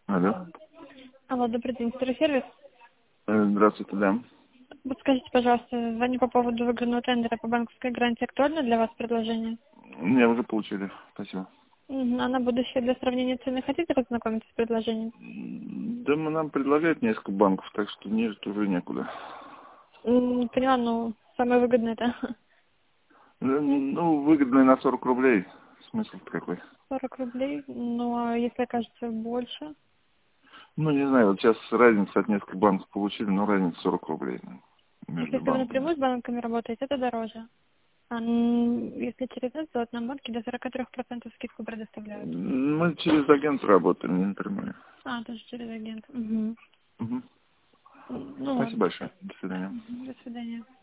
Алло. Алло, добрый день, сервис. Здравствуйте, да. Подскажите, пожалуйста, звоню по поводу выигранного тендера по банковской гарантии. Актуально для вас предложение? Не, уже получили. Спасибо. А на будущее для сравнения цены хотите познакомиться с предложением? Да нам предлагают несколько банков, так что ниже уже некуда. Поняла, ну, самое выгодное это Ну, выгодно на 40 рублей. Смысл какой? 40 рублей, ну, а если окажется больше? Ну, не знаю, вот сейчас разница от нескольких банков получили, но разница 40 рублей между Если вы банками. напрямую с банками работаете, это дороже. Если через нас, то нам банки до 43% скидку предоставляют. Мы через агент работаем, не напрямую. Тоже через агент. Угу. Угу. Ну Спасибо ладно. большое. До свидания. До свидания.